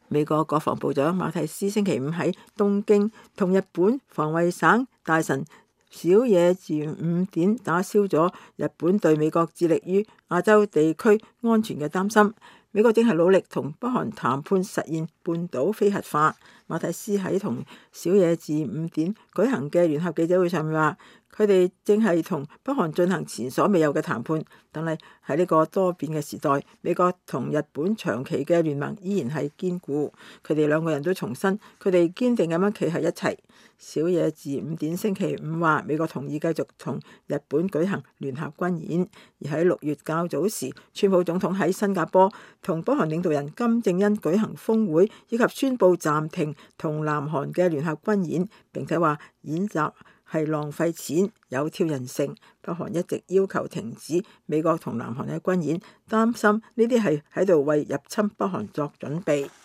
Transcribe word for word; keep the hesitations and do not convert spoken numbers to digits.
美國國防部長馬蒂斯星期五喺東京同日本防衛省大臣小野寺五典打消咗日本對美國致力於亞洲地區安全嘅擔心。美國正係努力同北韓談判實現半島非核化。馬蒂斯喺同小野寺五典舉行嘅聯合記者會上面話，佢哋正係同北韓進行前所未有嘅談判，但係喺呢個多變嘅時代，美國同日本長期嘅聯盟依然係堅固。佢哋兩個人都重申，佢哋堅定咁樣企喺一齊。小野寺五典星期五話，美國同意繼續同日本舉行聯合軍演。而喺六月較早時，川普總統喺新加坡同北韓領導人金正恩舉行峰會，以及宣布暫停同南韓嘅聯合軍演，並且話演習係浪費錢，有挑釁性。北韓一直要求停止美國同南韓嘅軍演，擔心呢啲係喺度為入侵北韓作準備。